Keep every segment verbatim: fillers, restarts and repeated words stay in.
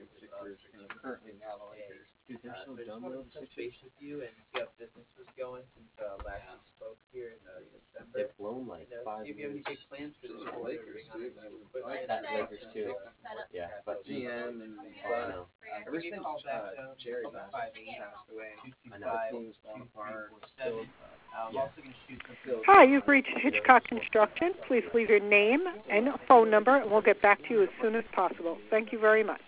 sixers, you know, currently now the Lakers. Dude, they're so dumb though. The Sixers. With you and see how business was going since uh, last we spoke here in uh, December. They've blown like And, uh, five see if you have any big moves. plans for this The year. Lakers, dude. I like that Lakers too. Yeah, but G M and oh, I know. ever since uh, Jerry Bass passed away, I the know. team's fallen apart. Still, I'm Yeah. also going to shoot some still. Hi, you've reached Hitchcock Construction. Please leave your name and phone number, and we'll get back to you as soon as possible. Thank you very much.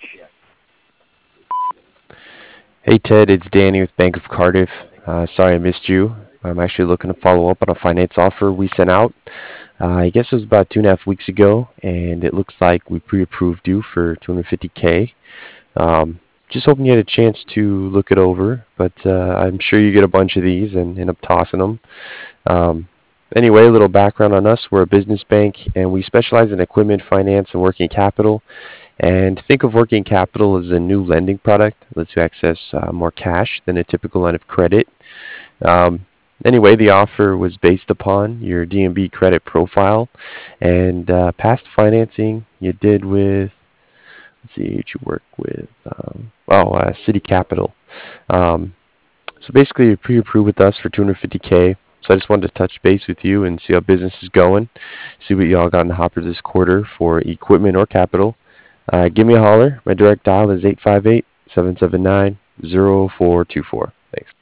Hey Ted, it's Danny with Bank of Cardiff. Uh, sorry I missed you. I'm actually looking to follow up on a finance offer we sent out. Uh, I guess it was about two and a half weeks ago, and it looks like we pre-approved you for two hundred fifty K. Um, just hoping you had a chance to look it over, but uh, I'm sure you get a bunch of these and end up tossing them. Um, anyway, a little background on us. We're a business bank, and we specialize in equipment finance and working capital. And think of working capital as a new lending product that lets you access uh, more cash than a typical line of credit. Um, anyway, the offer was based upon your D N B credit profile and uh, past financing you did with, let's see, who'd you work with? Um, oh, uh, City Capital. Um, so basically, you're pre-approved with us for two hundred fifty K. So I just wanted to touch base with you and see how business is going, see what you all got in the hopper this quarter for equipment or capital. Uh, give me a holler. My direct dial is eight five eight, seven seven nine, zero four two four. Thanks.